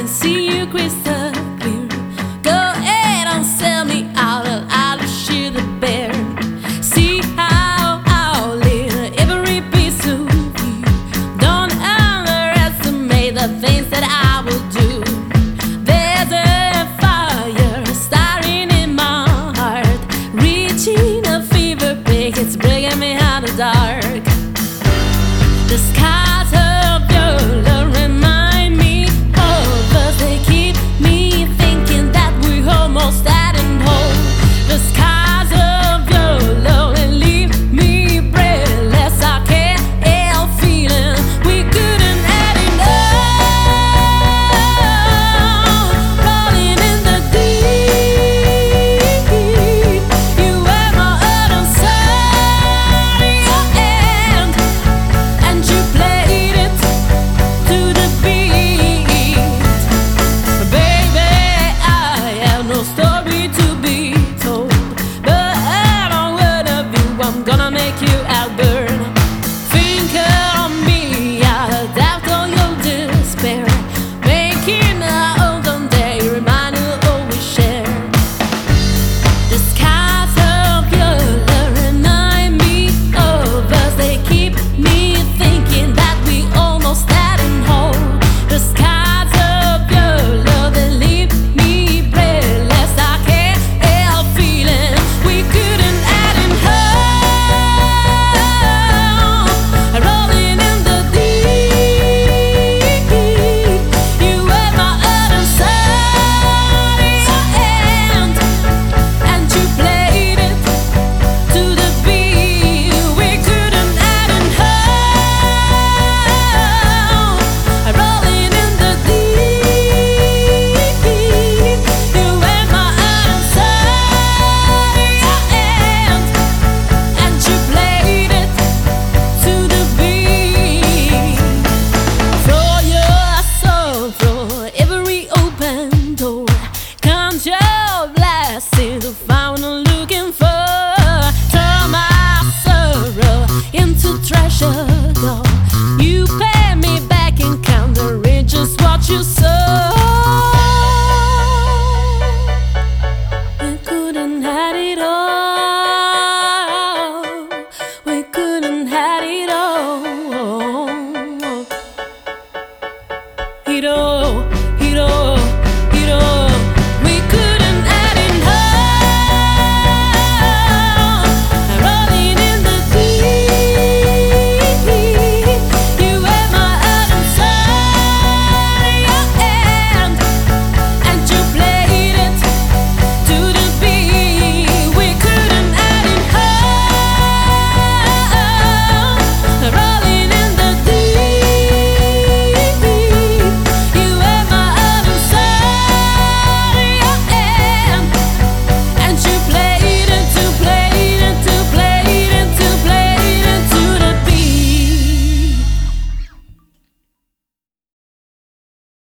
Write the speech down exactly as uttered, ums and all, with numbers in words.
see you crystal clear. Go ahead and sell me out, I'll shoot the bear. See how I'll live every piece of you. Don't underestimate the things that I will do. There's a fire starting in my heart, reaching a fever pitch, it's breaking me out of the dark. The skies of your love remind me of us. They keep me thinking that we're almost at and whole. The skies of your love they leave me breathless. I can't help feeling we couldn't add enough. Rolling in the deep, you were my heart inside your hand, and you played it to the beat. Baby, I have no story to be told, but out on word of you, I'm gonna make you outburn. Think of me, out of doubt or your despair, making our own day, reminder all we share. The skies of your love remind me of us. They keep me thinking that we almost had and whole. The skies of your love they leave me breathless. I can't help feeling we couldn't add in home. Rolling in the deep, you were my heart inside your hand, and you played it to the beat. We couldn't add in home. Rolling in the deep, you were my heart inside your hand, and you played it to the beat. Throw your soul through every open door. Count your blessings to find what I'm looking for. Turn my sorrow into treasure, girl. You pay me back in kind of riches what you sow. We couldn't have it all. We couldn't have it all. It all.